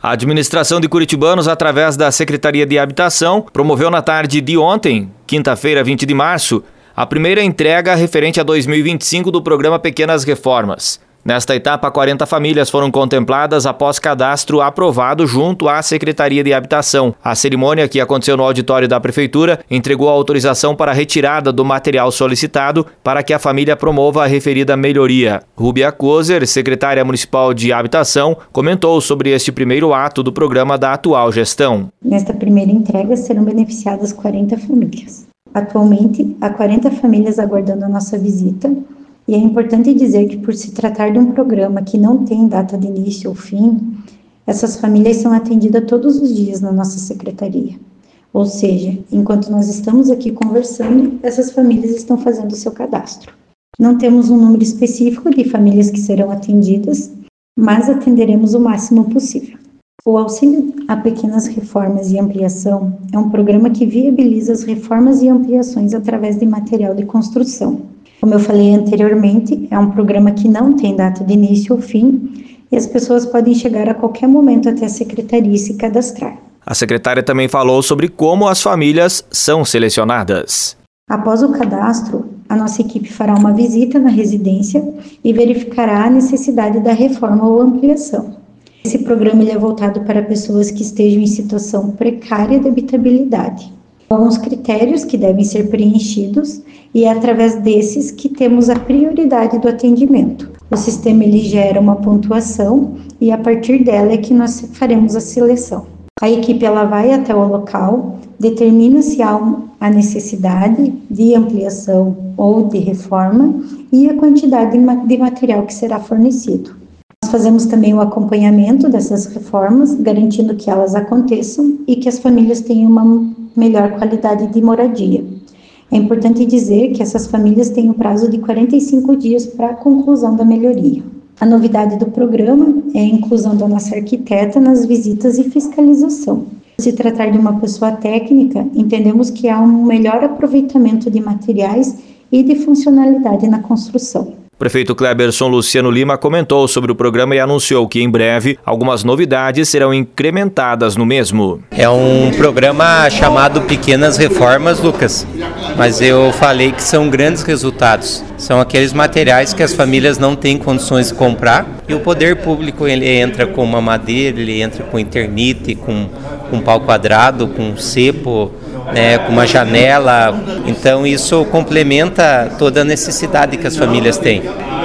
A administração de Curitibanos, através da Secretaria de Habitação, promoveu na tarde de ontem, quinta-feira, 20 de março, a primeira entrega referente a 2025 do programa Pequenas Reformas. Nesta etapa, 40 famílias foram contempladas após cadastro aprovado junto à Secretaria de Habitação. A cerimônia, que aconteceu no auditório da Prefeitura, entregou a autorização para a retirada do material solicitado para que a família promova a referida melhoria. Rúbia Kozer, secretária municipal de Habitação, comentou sobre este primeiro ato do programa da atual gestão. Nesta primeira entrega serão beneficiadas 40 famílias. Atualmente, há 40 famílias aguardando a nossa visita. E é importante dizer que, por se tratar de um programa que não tem data de início ou fim, essas famílias são atendidas todos os dias na nossa secretaria. Ou seja, enquanto nós estamos aqui conversando, essas famílias estão fazendo o seu cadastro. Não temos um número específico de famílias que serão atendidas, mas atenderemos o máximo possível. O auxílio a pequenas reformas e ampliação é um programa que viabiliza as reformas e ampliações através de material de construção. Como eu falei anteriormente, é um programa que não tem data de início ou fim e as pessoas podem chegar a qualquer momento até a secretaria e se cadastrar. A secretária também falou sobre como as famílias são selecionadas. Após o cadastro, a nossa equipe fará uma visita na residência e verificará a necessidade da reforma ou ampliação. Esse programa é voltado para pessoas que estejam em situação precária de habitabilidade. Alguns critérios que devem ser preenchidos e é através desses que temos a prioridade do atendimento. O sistema ele gera uma pontuação e a partir dela é que nós faremos a seleção. A equipe ela vai até o local, determina se há a necessidade de ampliação ou de reforma e a quantidade de material que será fornecido. Nós fazemos também o acompanhamento dessas reformas, garantindo que elas aconteçam e que as famílias tenham uma melhor qualidade de moradia. É importante dizer que essas famílias têm um prazo de 45 dias para a conclusão da melhoria. A novidade do programa é a inclusão da nossa arquiteta nas visitas e fiscalização. Se tratar de uma pessoa técnica, entendemos que há um melhor aproveitamento de materiais e de funcionalidade na construção. O prefeito Cleberson Luciano Lima comentou sobre o programa e anunciou que, em breve, algumas novidades serão incrementadas no mesmo. É um programa chamado Pequenas Reformas, Lucas, mas eu falei que são grandes resultados. São aqueles materiais que as famílias não têm condições de comprar e o poder público ele entra com uma madeira, ele entra com eternite, com pau quadrado, com cepo, com uma janela. Então isso complementa toda a necessidade que as famílias têm.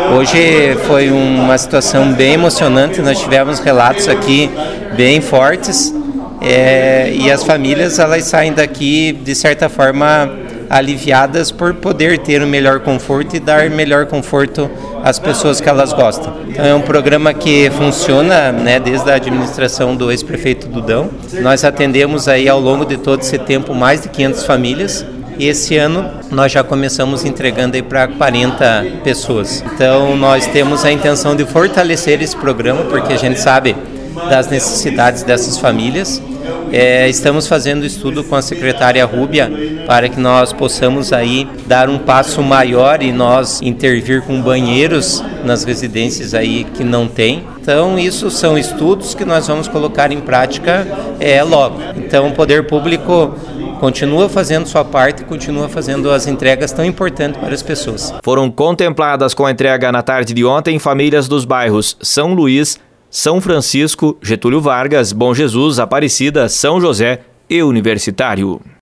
Hoje foi uma situação bem emocionante, nós tivemos relatos aqui bem fortes e as famílias elas saem daqui de certa forma aliviadas por poder ter um melhor conforto e dar melhor conforto às pessoas que elas gostam. Então é um programa que funciona desde a administração do ex-prefeito Dudão. Nós atendemos aí ao longo de todo esse tempo mais de 500 famílias e esse ano nós já começamos entregando aí para 40 pessoas. Então nós temos a intenção de fortalecer esse programa porque a gente sabe das necessidades dessas famílias. Estamos fazendo estudo com a secretária Rúbia para que nós possamos aí dar um passo maior e nós intervir com banheiros nas residências aí que não tem. Então isso são estudos que nós vamos colocar em prática logo. Então o poder público continua fazendo sua parte, continua fazendo as entregas tão importantes para as pessoas. Foram contempladas com a entrega na tarde de ontem famílias dos bairros São Luís, São Francisco, Getúlio Vargas, Bom Jesus, Aparecida, São José e Universitário.